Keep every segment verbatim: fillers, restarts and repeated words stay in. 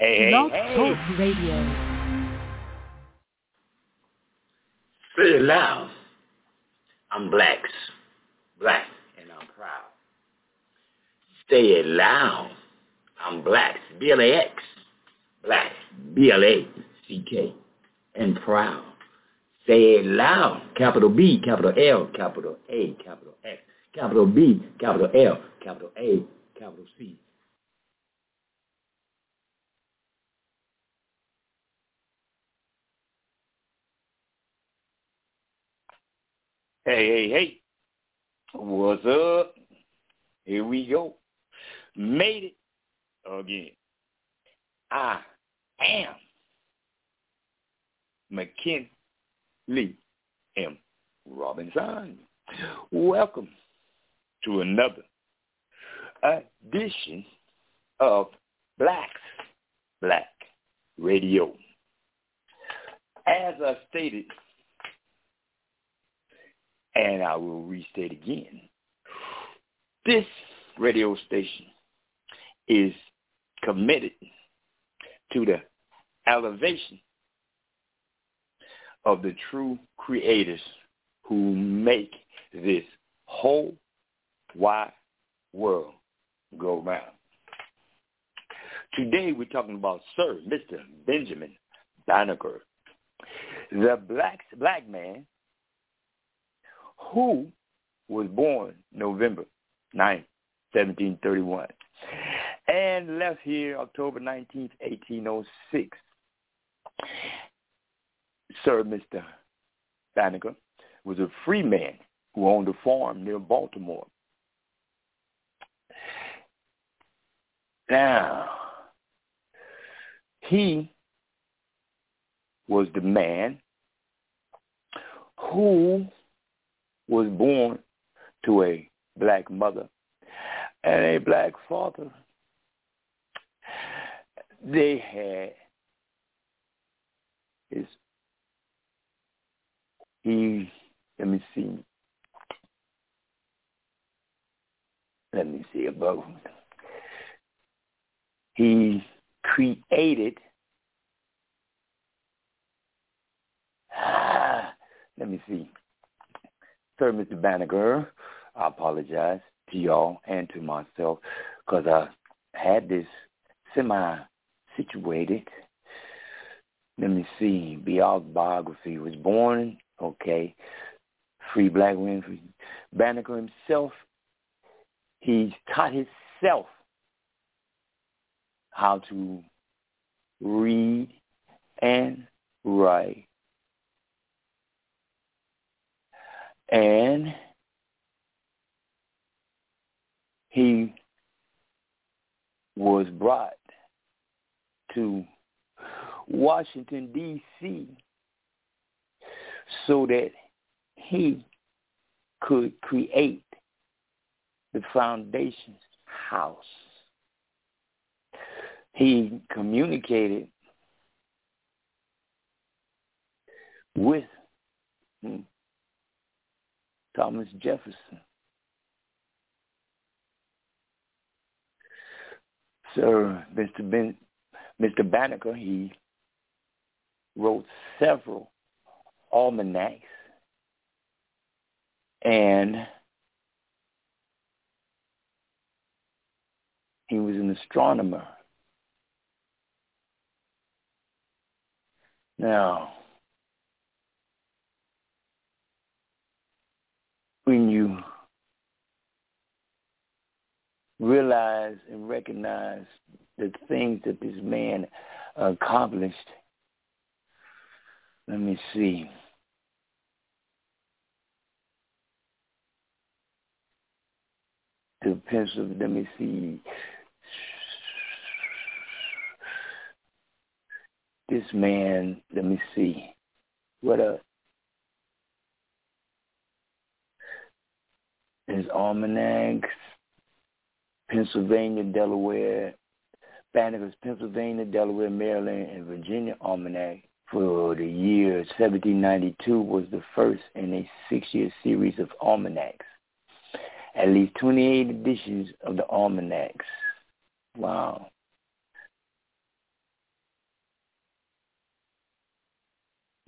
Hey, Blog hey, Talk hey. Radio. Say it loud. I'm blacks. Black, and I'm proud. Say it loud. I'm blacks. B L A X. Black. B L A C K. And proud. Say it loud. Capital B, capital L, capital A, capital X. Capital B, capital L, capital A, capital C. Hey, hey, hey. What's up? Here we go. Made it again. I am McKinley M. Robinson. Welcome to another edition of Blacks Black Radio. As I stated, and I will restate again, this radio station is committed to the elevation of the true creators who make this whole wide world go round. Today we're talking about Sir Mister Benjamin Banneker, the black, black man who was born November ninth, seventeen thirty-one, and left here October nineteenth, eighteen oh six. Sir Mister Banneker was a free man who owned a farm near Baltimore. Now, he was the man who was born to a black mother and a black father. They had his, he, let me see, let me see above. He created, ah, let me see, Sir Mister Banneker, I apologize to y'all and to myself because I had this semi-situated. Let me see, biography. Was born, okay, free black man. Free. Banneker himself, he taught himself how to read and write. And he was brought to Washington, D C so that he could create the Foundation's house. He communicated with hmm, Thomas Jefferson. Sir Mister Ben, Mister Banneker, he wrote several almanacs, and he was an astronomer. Now, when you realize and recognize the things that this man accomplished, let me see. The pencil, let me see. This man, let me see. What a his almanacs, Pennsylvania, Delaware, Banneker's Pennsylvania, Delaware, Maryland, and Virginia almanac for the year seventeen ninety-two was the first in a six-year series of almanacs. At least twenty-eight editions of the almanacs. Wow.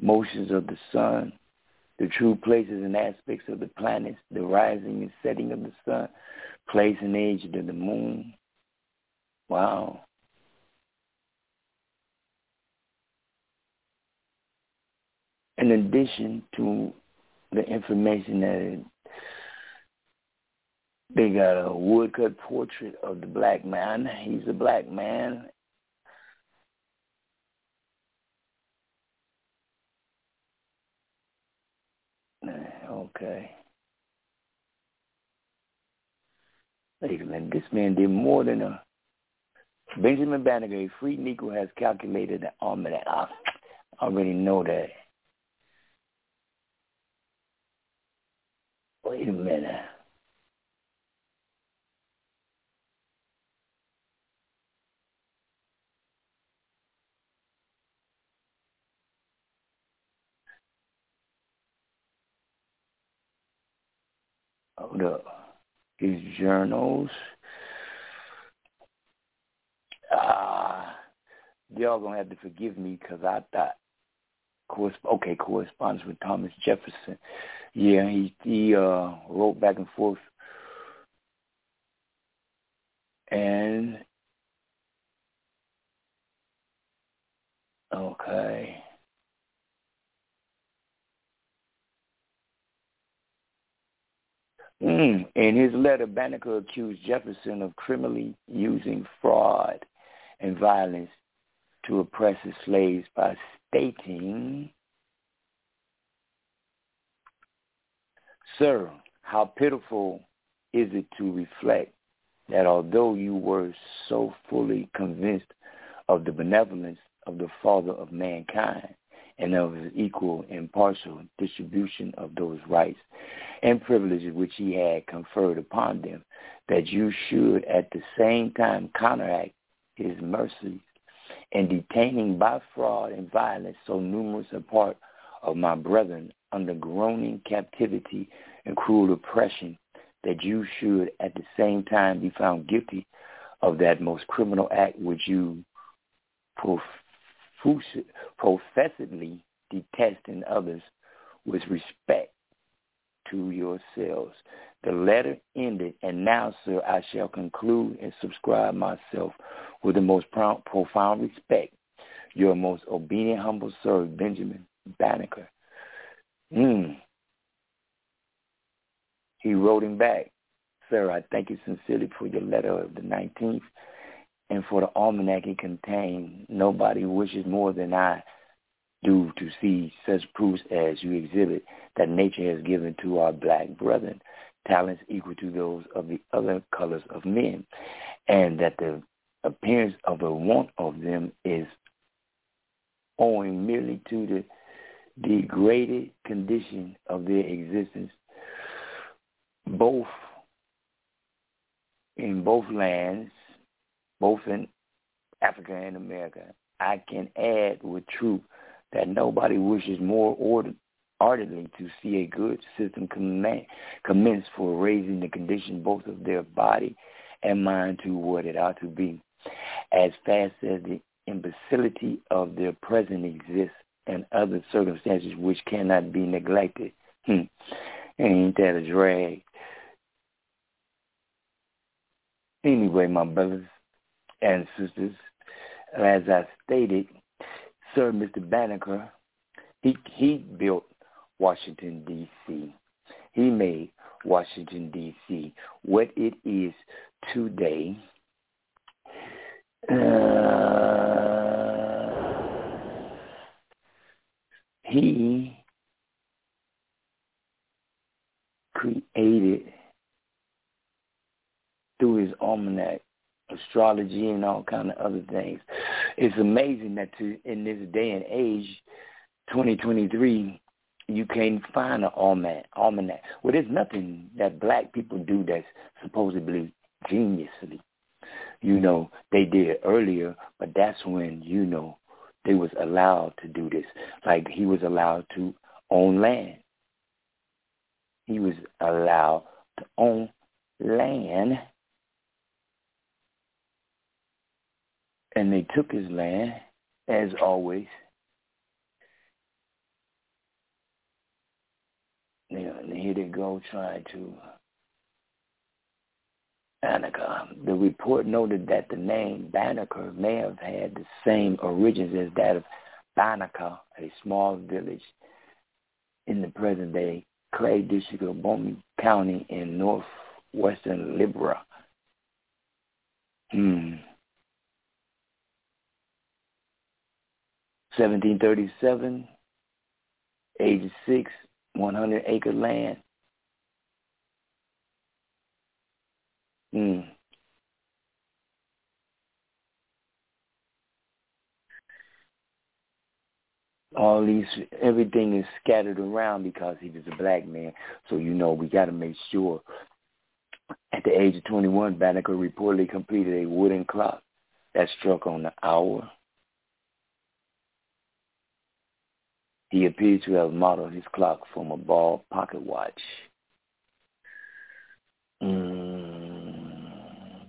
motions of the sun, the true places and aspects of the planets, the rising and setting of the sun, place and age of the moon. Wow. In addition to the information that they got a woodcut portrait of the black man. He's a black man. Okay. This man did more than a... Benjamin Banneker, a free Negro, has calculated the almanac. I already know that. Wait a minute. Hold up. His journals. Ah, y'all gonna have to forgive me because I thought, okay, correspondence with Thomas Jefferson. Yeah, he he uh, wrote back and forth, and okay. Mm. In his letter, Banneker accused Jefferson of criminally using fraud and violence to oppress his slaves by stating, "Sir, how pitiful is it to reflect that although you were so fully convinced of the benevolence of the Father of mankind and of his equal impartial distribution of those rights and privileges which he had conferred upon them, that you should at the same time counteract his mercies in detaining by fraud and violence so numerous a part of my brethren under groaning captivity and cruel oppression, that you should at the same time be found guilty of that most criminal act which you profus- professedly detest in others with respect to yourselves." The letter ended, and now, sir, I shall conclude and subscribe myself with the most pro- profound respect. Your most obedient, humble servant, Benjamin Banneker. Mm. He wrote him back, "Sir, I thank you sincerely for your letter of the nineteenth and for the almanac it contained. Nobody wishes more than I do to see such proofs as you exhibit that nature has given to our black brethren talents equal to those of the other colors of men, and that the appearance of a want of them is owing merely to the degraded condition of their existence, both in both lands, both in Africa and America. I can add with truth that nobody wishes more order, ardently to see a good system command, commence for raising the condition both of their body and mind to what it ought to be, as fast as the imbecility of their present exists and other circumstances which cannot be neglected. Hmm. Ain't that a drag? Anyway, my brothers and sisters, as I stated, Sir Mister Banneker, he, he built Washington, D C He made Washington, D C what it is today. Uh, he created, through his almanac, astrology and all kind of other things. It's amazing that to, in this day and age, twenty twenty-three, you can't find an almanac. almanac. Well, there's nothing that black people do that's supposedly geniusly. You know, they did it earlier, but that's when, you know, they was allowed to do this. Like he was allowed to own land. He was allowed to own land. And they took his land, as always. Yeah, and here they go trying to Banneker. The report noted that the name Banneker may have had the same origins as that of Banneker, a small village in the present-day Clay District of Bowman County in northwestern Libya. Hmm. seventeen thirty-seven, age six, one hundred acre land. Hmm. All these, everything is scattered around because he was a black man. So, you know, we got to make sure. At the age of twenty-one, Banneker reportedly completed a wooden clock that struck on the hour. He appears to have modeled his clock from a ball pocket watch. Mm.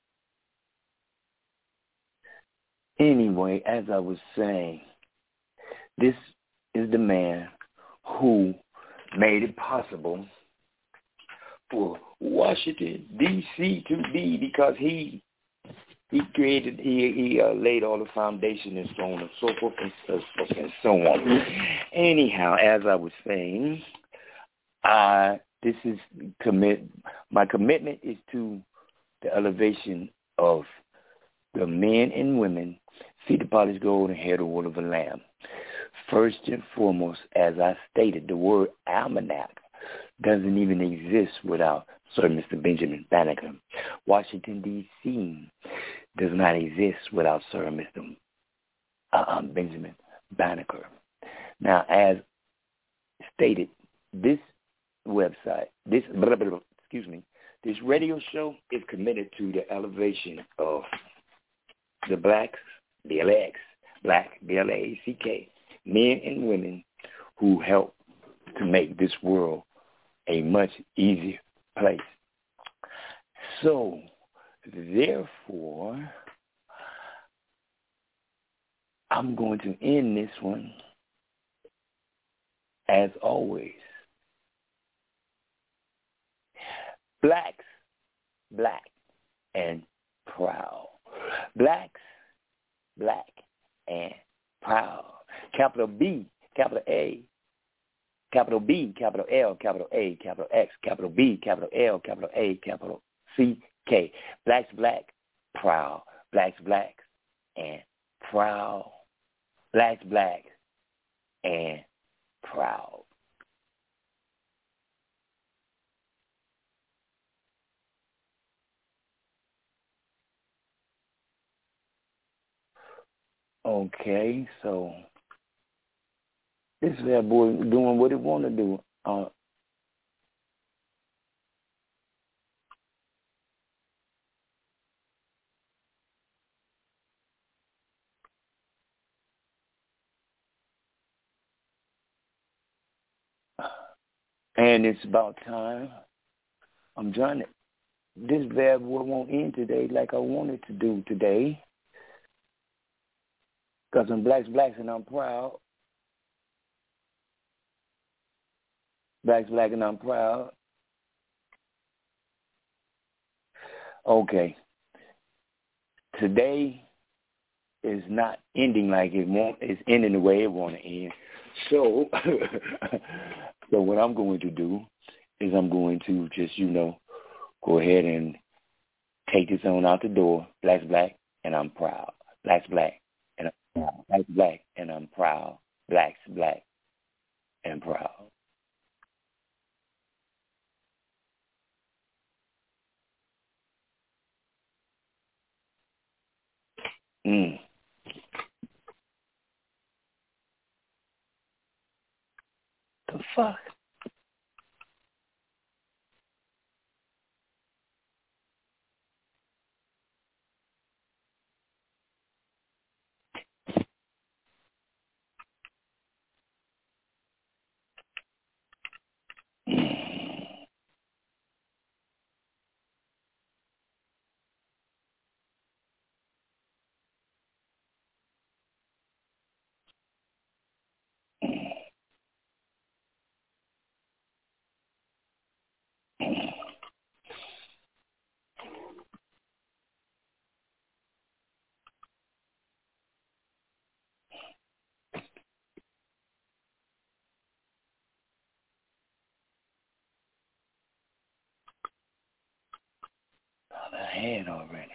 Anyway, as I was saying, this is the man who made it possible for Washington, D C to be, because he he created, he, he uh, laid all the foundation and so on and so forth and so forth and so on. Anyhow, as I was saying, I, this is commit, my commitment is to the elevation of the men and women, feet of polished gold and hair the wool of a lamb. First and foremost, as I stated, the word almanac doesn't even exist without Sir Mister Benjamin Banneker. Washington, D C does not exist without Sir Mister Uh, Benjamin Banneker. Now, as stated, this website, this, blah, blah, blah, excuse me, this radio show is committed to the elevation of the blacks, B L A X, black, B L A C K, men and women who help to make this world a much easier place. So, therefore, I'm going to end this one, as always. Blacks, black, and proud. Blacks, black, and proud. Capital B, capital A, capital B, capital L, capital A, capital X, capital B, capital L, capital A, capital C, K. Blacks, black, proud. Blacks, black, and proud. Blacks, black, and proud. Okay, so this is that boy doing what he want to do. Uh, and it's about time. I'm trying to, this bad boy won't end today like I wanted to do today. Because I'm blacks, blacks, and I'm proud. Blacks, black, and I'm proud. Okay. Today is not ending like it want. It's ending the way it want to end. So, so what I'm going to do is I'm going to just, you know, go ahead and take this on out the door. Blacks, black, and I'm proud. Blacks, black, and I'm proud. Blacks, black, and I'm proud. Blacks, black, and proud. Mm. The fuck? had already.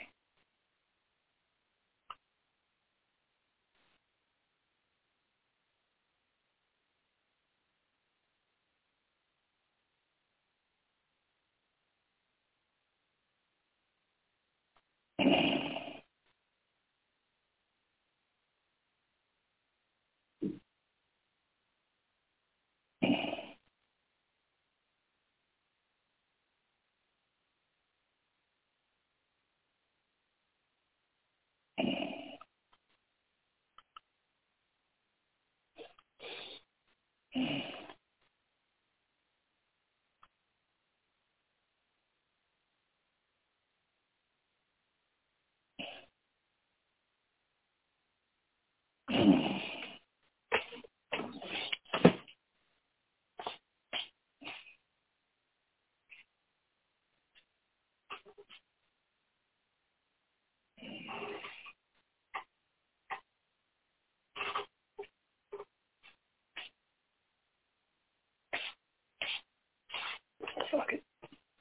Fuck it.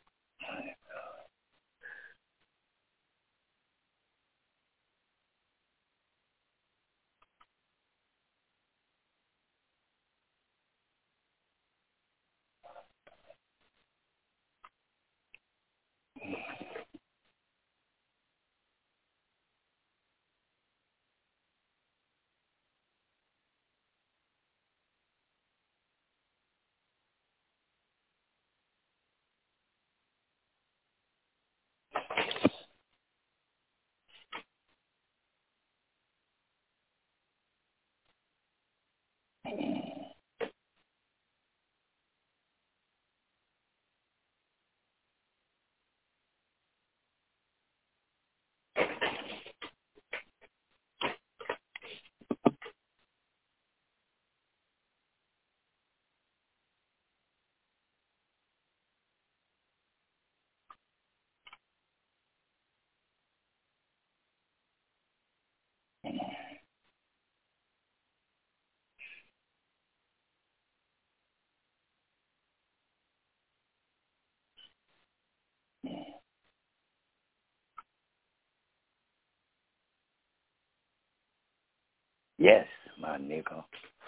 Yes, my nigga.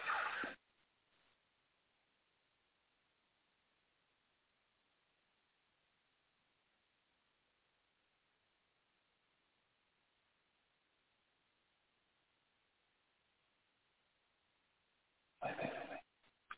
Wait, wait, wait, wait.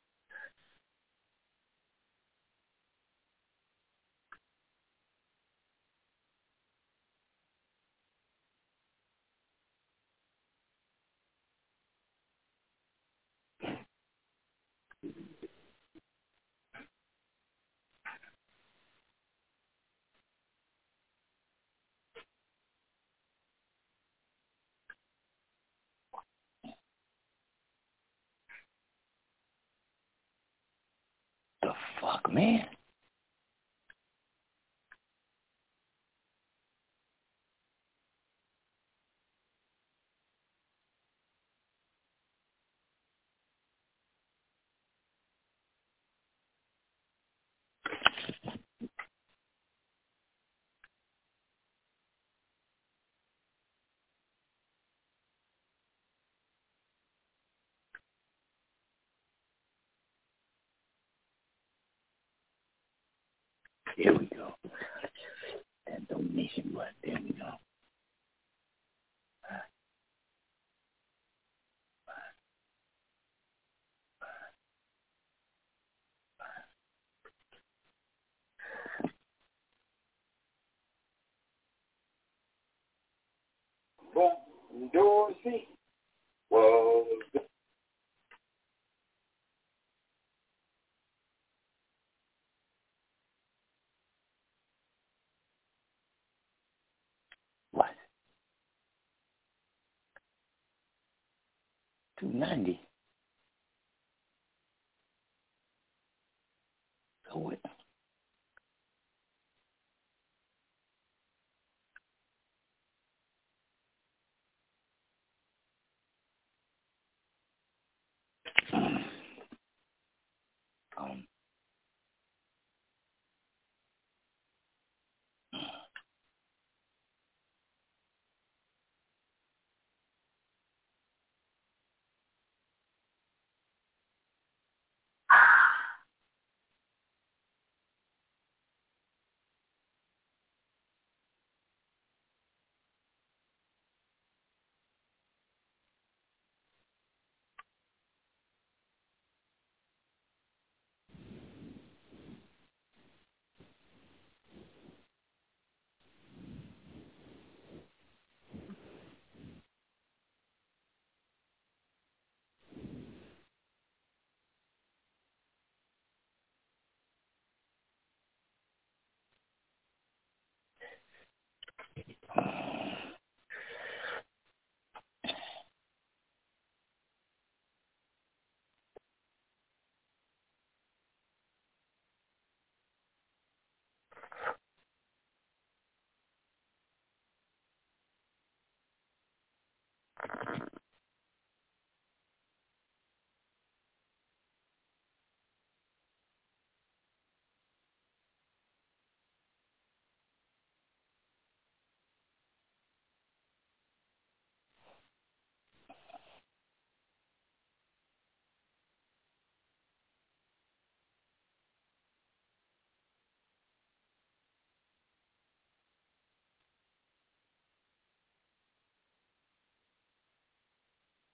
The fuck, man? Here we go. That donation button. There we go. But Dorsey was what? Two ninety. So what? Um.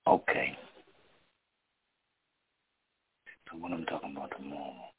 Okay. So what I'm talking about tomorrow.